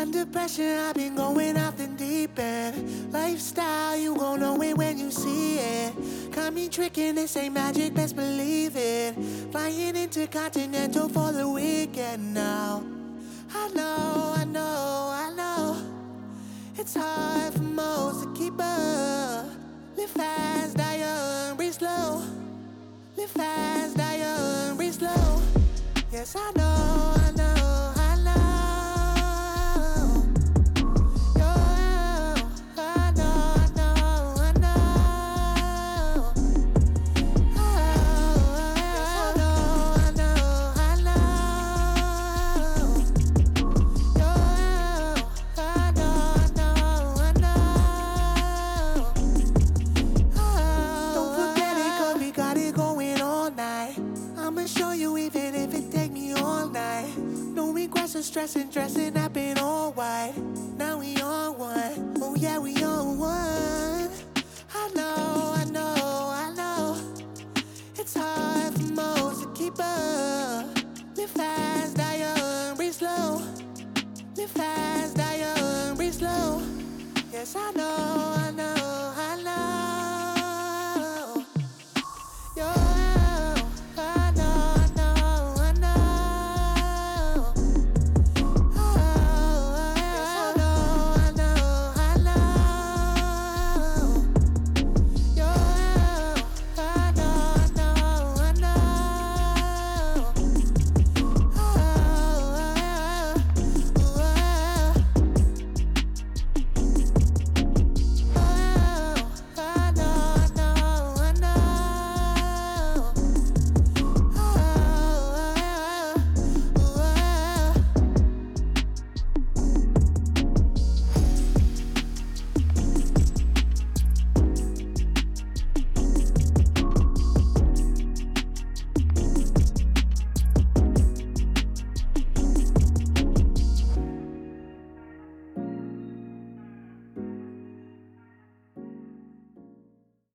Under pressure, I've been going off the deep end. Lifestyle, you gon' know it when you see it. Got me tricking, this ain't magic, best believe it. Flying intercontinental for the weekend now. I know, I know, I know. It's hard for most to keep up. Live fast, die young, breathe slow. Live fast, die young, breathe slow. Yes, I know, I know, I know. I'ma show you even if it take me all night. No regrets or stressing, dressing up in all white. Now we on one, oh yeah, we on one. I know, I know, I know. It's hard for most to keep up. Live fast, die young, breathe slow. Live fast, die young, breathe slow. Yes, I know, I know.